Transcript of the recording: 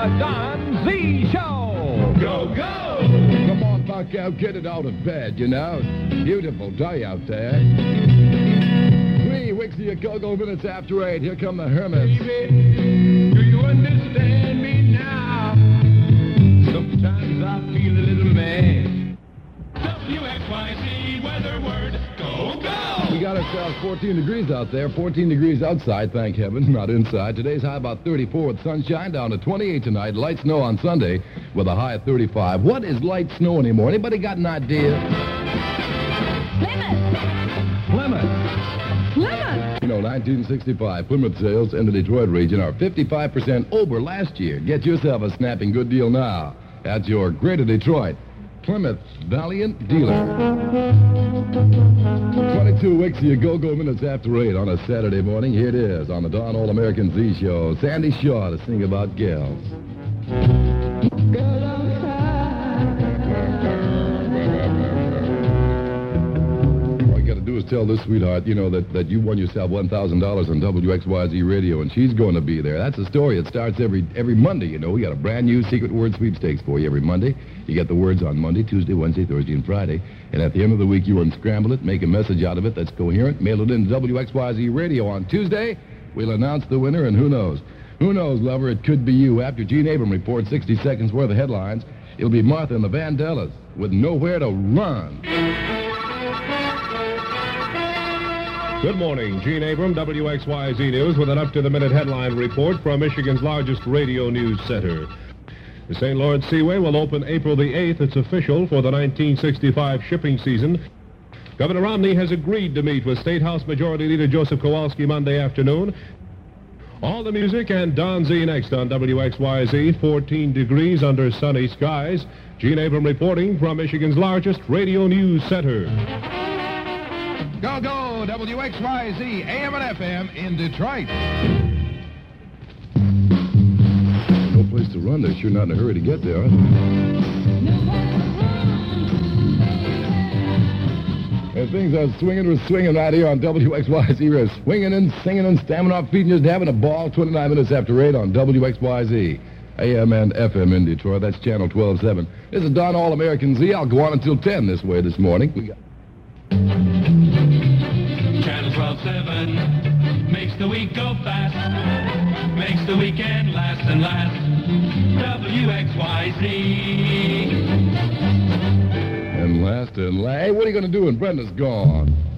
The Don Z Show. Go, go! Come on, Buck out, get it out of bed, you know. Beautiful day out there. 3 weeks of your go-go minutes after 8. Here come the Hermits. Baby, do you understand me now? Sometimes I feel a little mad. WXYZ weather word, go, go! We got ourselves 14 degrees out there, 14 degrees outside, thank heaven, not inside. Today's high about 34 with sunshine, down to 28 tonight. Light snow on Sunday with a high of 35. What is light snow anymore? Anybody got an idea? Plymouth. You know, 1965 Plymouth sales in the Detroit region are 55% over last year. Get yourself a snapping good deal now at your Greater Detroit Plymouth Valiant dealer. 22 weeks of your go-go minutes after 8 on a Saturday morning. Here it is on the Don All-American Z Show. Sandy Shaw to sing about gals. All you got to do is tell this sweetheart, you know, that you won yourself $1,000 on WXYZ radio, and she's going to be there. That's a story. It starts every Monday, you know. We got a brand new secret word sweepstakes for you every Monday. You get the words on Monday, Tuesday, Wednesday, Thursday, and Friday. And at the end of the week, you unscramble it, make a message out of it that's coherent, mail it in to WXYZ radio on Tuesday. We'll announce the winner, and who knows? Who knows, lover? It could be you. After Gene Abram reports 60 seconds worth of headlines, it'll be Martha and the Vandellas with nowhere to run. Good morning. Gene Abram, WXYZ News, with an up-to-the-minute headline report from Michigan's largest radio news center. The St. Lawrence Seaway will open April the 8th. It's official for the 1965 shipping season. Governor Romney has agreed to meet with State House Majority Leader Joseph Kowalski Monday afternoon. All the music and Don Z next on WXYZ. 14 degrees under sunny skies. Gene Abram reporting from Michigan's largest radio news center. Go, go, WXYZ, AM and FM in Detroit. No place to run. They're sure not in a hurry to get there, are they? And things are swinging right here on WXYZ. We're swinging and singing and stamping off feet and just having a ball. 29 minutes after 8 on WXYZ. AM and FM in Detroit. That's channel 12-7. This is Don All-American Z. I'll go on until 10 this way this morning. We got... Channel 12-7 makes the week go fast, makes the weekend last and last. WXYZ. And last. Hey, what are you going to do when Brenda's gone?